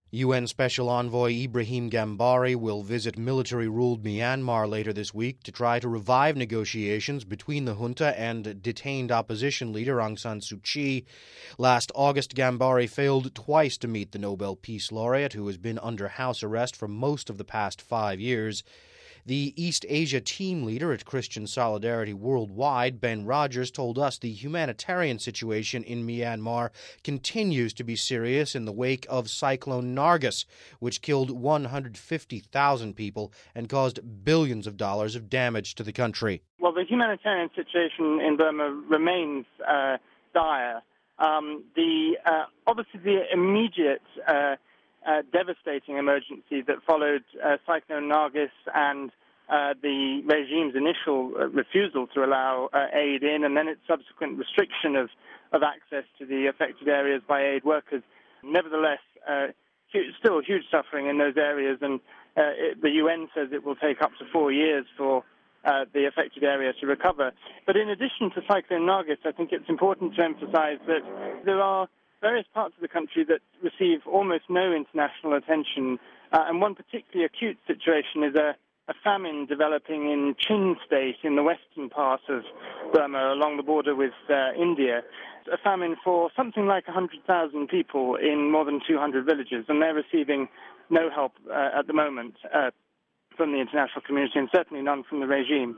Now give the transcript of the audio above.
UN Special Envoy Ibrahim Gambari will visit military-ruled Myanmar later this week to try to revive negotiations between the junta and detained opposition leader Aung San Suu Kyi. Last August, Gambari failed twice to meet the Nobel Peace Laureate, who has been under house arrest for most of the past 5 years. The East Asia team leader at Christian Solidarity Worldwide, Ben Rogers, told us the humanitarian situation in Myanmar continues to be serious in the wake of Cyclone Nargis, which killed 150,000 people and caused billions of dollars of damage to the country. Well, the humanitarian situation in Burma remains dire. Obviously, the immediate devastating emergency that followed Cyclone Nargis and the regime's initial refusal to allow aid in, and then its subsequent restriction of access to the affected areas by aid workers. Nevertheless, still huge suffering in those areas, and the UN says it will take up to 4 years for the affected area to recover. But in addition to Cyclone Nargis, I think it's important to emphasize that there are various parts of the country that receive almost no international attention, and one particularly acute situation is a famine developing in Chin State in the western part of Burma along the border with India. A famine for something like 100,000 people in more than 200 villages, and they're receiving no help at the moment from the international community, and certainly none from the regime.